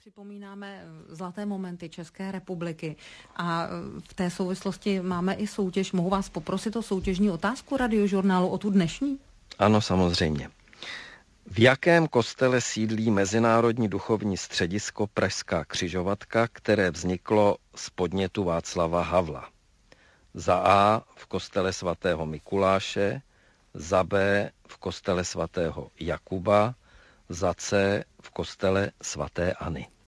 Připomínáme zlaté momenty České republiky a v té souvislosti máme i soutěž. Mohu vás poprosit o soutěžní otázku Radiožurnálu, o tu dnešní? Ano, samozřejmě. V jakém kostele sídlí Mezinárodní duchovní středisko Pražská křižovatka, které vzniklo z podnětu Václava Havla? Za A v kostele svatého Mikuláše, za B v kostele svatého Jakuba, za C v kostele svaté Anny.